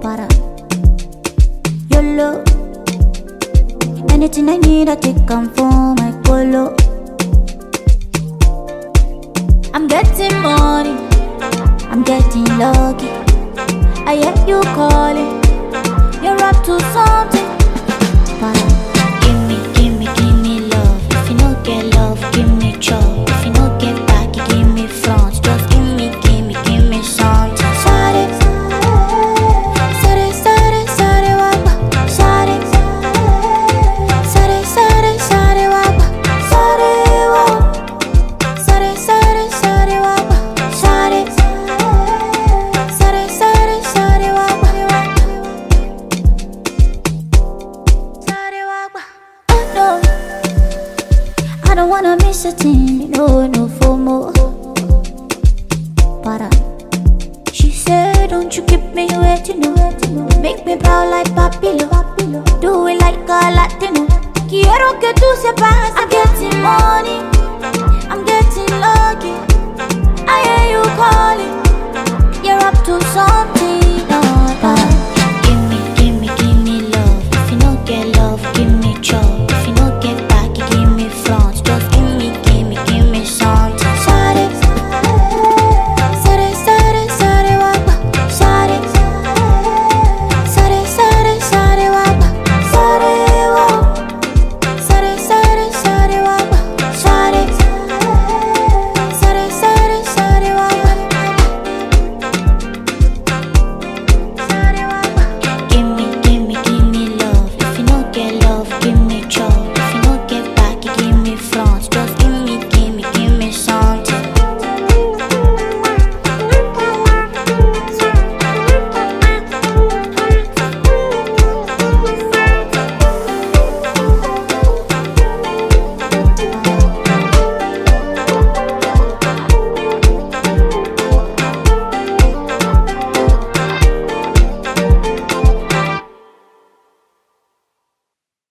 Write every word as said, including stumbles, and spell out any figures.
para. YOLO. Anything I need, I take come for my polo. I'm getting money, I'm getting lucky. I hear you calling, you're up to something. Para. Give me, give me, give me love. If you no get love, give me chop. If you no get back, you give me front. Just give me, give me, give me something. Sorry, sorry, sorry, sorry, wapa. Sorry, sorry, sorry, sorry, wapa. Sorry, wapa. Sorry, sorry, sorry, wapa. Sorry, sorry, sorry, sorry, wapa. Sorry, wapa. Oh no, I don't wanna miss a thing. No, no FOMO. Para. She said, don't you keep me waiting, no. Make me proud like Papilo. Do it like a Latino. Quiero que tú sepas I'm getting money, I'm getting lucky. I hear you calling.